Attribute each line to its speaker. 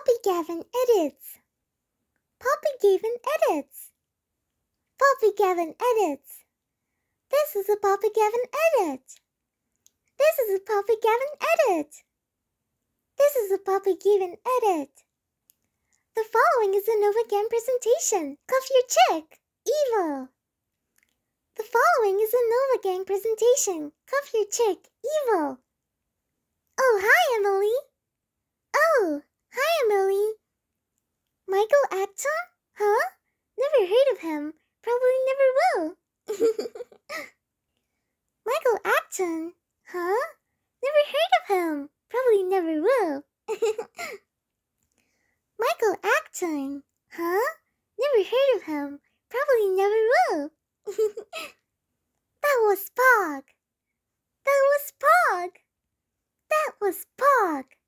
Speaker 1: Poppy Gavin edits. Poppy Gavin edits. Poppy Gavin edits. This is a Poppy Gavin edit. This is a Poppy Gavin edit. This is a Poppy Gavin edit. The following is a Nova Gang presentation. Cuff your chick. Evil. The following is a Nova Gang presentation. Cuff your chick. Evil. Oh, hi, Emily. Oh, hi, Emily. Michael Acton? Huh? Never heard of him. Probably never will. Michael Acton? Huh? Never heard of him. Probably never will. Michael Acton? Huh? Never heard of him. Probably never will. That was Pog. That was Pog. That was Pog.